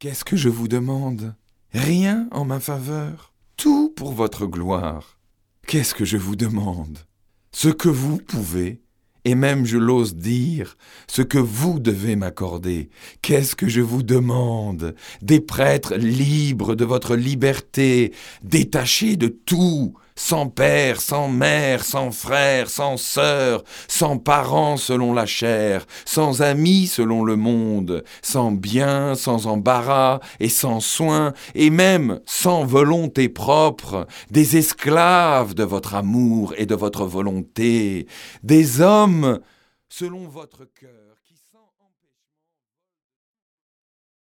Qu'est-ce que je vous demande? Rien en ma faveur, tout pour votre gloire. Qu'est-ce que je vous demande? Ce que vous pouvez, et même je l'ose dire, ce que vous devez m'accorder. Qu'est-ce que je vous demande? Des prêtres libres de votre liberté, détachés de tout, sans père, sans mère, sans frère, sans sœur, sans parents selon la chair, sans amis selon le monde, sans bien, sans embarras et sans soin, et même sans volonté propre, des esclaves de votre amour et de votre volonté, des hommes selon votre cœur.